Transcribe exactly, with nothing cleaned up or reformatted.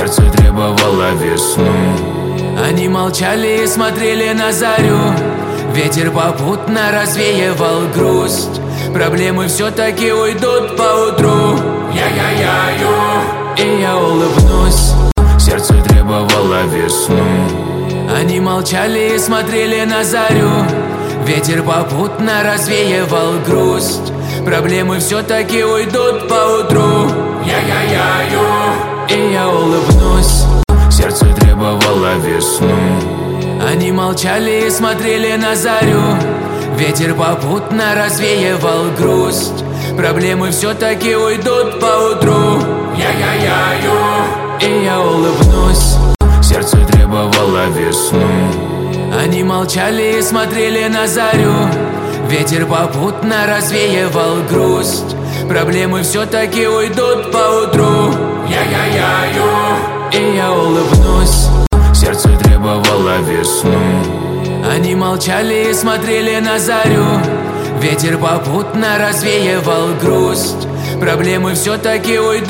сердце требовало весну. Они молчали и смотрели на зарю. Ветер попутно развеивал грусть. Проблемы все-таки уйдут поутру. Я-я-я-ю, и я улыбнусь. Сердце требовало весну. Они молчали и смотрели на зарю. Ветер попутно развеивал грусть. Проблемы все-таки уйдут поутру. Я-я-я-ю, и я улыбнусь. Сердце требовало весну. Они молчали и смотрели на зарю. Ветер попутно развеивал грусть. Проблемы все-таки уйдут поутру. Я-я-я-ю, и я улыбнусь. Сердце требовало весну. Они молчали и смотрели на зарю. Ветер попутно развеивал грусть. Проблемы все-таки уйдут поутру. Я-я-я-ю, и я улыбнусь. Сердце требовало весну. Они молчали и смотрели на зарю. Ветер попутно развеивал грусть. Проблемы все-таки уйдут.